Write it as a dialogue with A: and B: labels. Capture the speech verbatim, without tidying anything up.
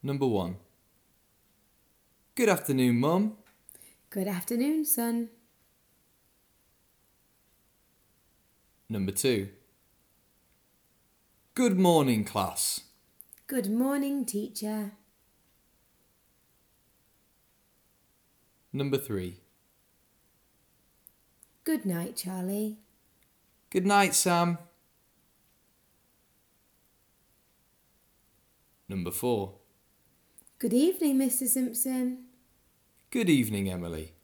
A: Number one. Good afternoon, Mum.
B: Good afternoon, son.
A: Number two. Good morning, class.
B: Good morning, teacher.
A: Number three.
B: Good night, Charlie.
A: Good night, Sam. Number four.
B: Good evening, Mister Simpson.
A: Good evening, Emily.